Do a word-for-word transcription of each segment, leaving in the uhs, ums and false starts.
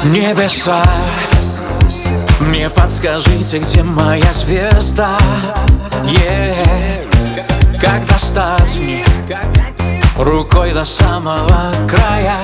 Небеса, мне подскажите, где моя звезда? Yeah. Как достать мне рукой до самого края?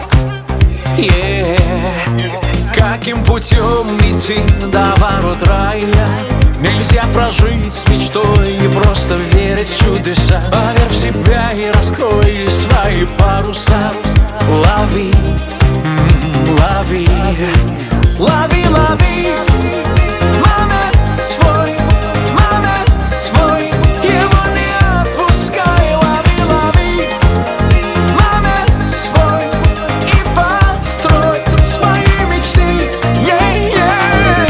Yeah. Каким путем идти до ворот рая? Нельзя прожить с мечтой и просто верить в чудеса. Поверь в себя и раскрой свои паруса. Лови, лови, лови, лови момент свой, момент свой, его не отпускай. Лови, лови момент свой и построй свои мечты. Yeah, yeah.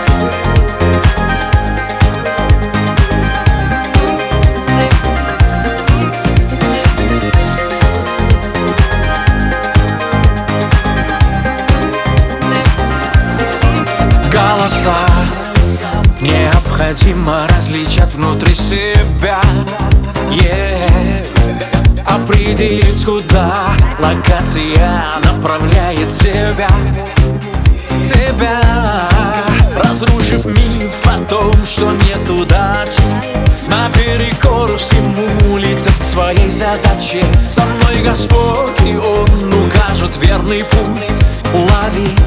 Голоса необходимо различать внутри себя, yeah. Определить, куда локация направляет тебя, тебя. Разрушив миф о том, что нет удачи, наперекор всему летят к своей задаче. Со мной Господь, и Он укажет верный путь. Лови,